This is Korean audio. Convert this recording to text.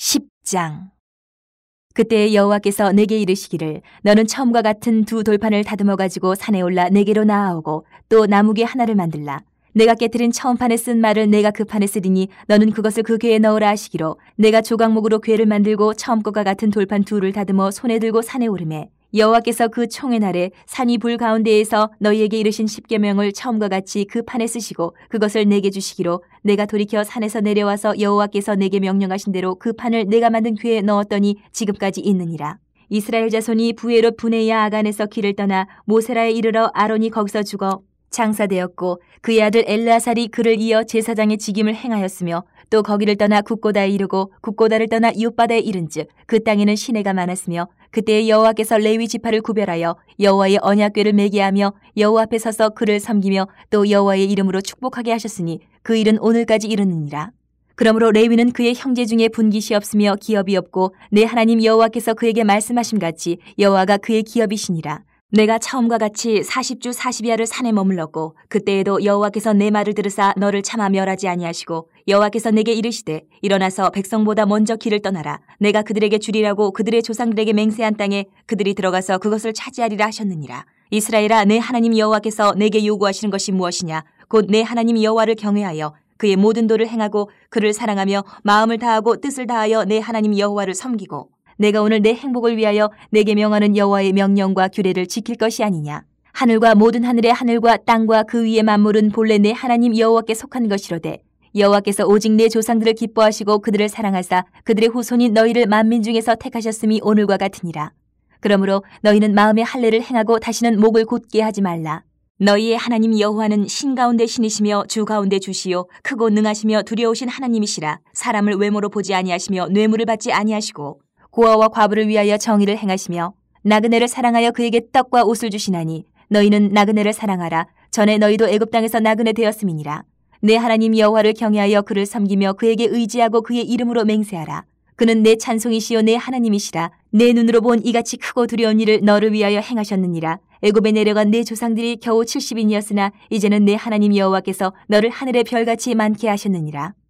10장. 그때 여호와께서 내게 이르시기를 너는 처음과 같은 두 돌판을 다듬어 가지고 산에 올라 내게로 나아오고 또 나무개 하나를 만들라. 내가 깨트린 처음 판에 쓴 말을 내가 그 판에 쓰리니 너는 그것을 그 궤에 넣으라 하시기로 내가 조각목으로 궤를 만들고 처음 것과 같은 돌판 둘을 다듬어 손에 들고 산에 오르매 여호와께서 그 총의 날에 산이 불 가운데에서 너희에게 이르신 십계명을 처음과 같이 그 판에 쓰시고 그것을 내게 주시기로 내가 돌이켜 산에서 내려와서 여호와께서 내게 명령하신 대로 그 판을 내가 만든 궤에 넣었더니 지금까지 있느니라. 이스라엘 자손이 부에롯 분의 야아간에서 길을 떠나 모세라에 이르러 아론이 거기서 죽어 장사되었고 그의 아들 엘르아살이 그를 이어 제사장의 직임을 행하였으며 또 거기를 떠나 굽고다에 이르고 굽고다를 떠나 이웃바다에 이른즉 그 땅에는 시내가 많았으며 그때 여호와께서 레위 지파를 구별하여 여호와의 언약궤를 매게 하며 여호와 앞에 서서 그를 섬기며 또 여호와의 이름으로 축복하게 하셨으니 그 일은 오늘까지 이르느니라. 그러므로 레위는 그의 형제 중에 분깃이 없으며 기업이 없고 내 하나님 여호와께서 그에게 말씀하심 같이 여호와가 그의 기업이시니라. 내가 처음과 같이 40주 40야를 산에 머물렀고 그때에도 여호와께서 내 말을 들으사 너를 차마 멸하지 아니하시고 여호와께서 내게 이르시되 일어나서 백성보다 먼저 길을 떠나라. 내가 그들에게 주리라고 그들의 조상들에게 맹세한 땅에 그들이 들어가서 그것을 차지하리라 하셨느니라. 이스라엘아, 내 하나님 여호와께서 내게 요구하시는 것이 무엇이냐? 곧 내 하나님 여호와를 경외하여 그의 모든 도를 행하고 그를 사랑하며 마음을 다하고 뜻을 다하여 내 하나님 여호와를 섬기고 내가 오늘 내 행복을 위하여 내게 명하는 여호와의 명령과 규례를 지킬 것이 아니냐. 하늘과 모든 하늘의 하늘과 땅과 그 위의 만물은 본래 내 하나님 여호와께 속한 것이로되 여호와께서 오직 내 조상들을 기뻐하시고 그들을 사랑하사 그들의 후손인 너희를 만민 중에서 택하셨음이 오늘과 같으니라. 그러므로 너희는 마음의 할례를 행하고 다시는 목을 곧게 하지 말라. 너희의 하나님 여호와는 신 가운데 신이시며 주 가운데 주시요 크고 능하시며 두려우신 하나님이시라. 사람을 외모로 보지 아니하시며 뇌물을 받지 아니하시고 고아와 과부를 위하여 정의를 행하시며 나그네를 사랑하여 그에게 떡과 옷을 주시나니 너희는 나그네를 사랑하라. 전에 너희도 애굽 땅에서 나그네 되었음이니라. 내 하나님 여호와를 경외하여 그를 섬기며 그에게 의지하고 그의 이름으로 맹세하라. 그는 내 찬송이시요 내 하나님이시라. 내 눈으로 본 이같이 크고 두려운 일을 너를 위하여 행하셨느니라. 애굽에 내려간 내 조상들이 겨우 70인이었으나 이제는 내 하나님 여호와께서 너를 하늘의 별같이 많게 하셨느니라.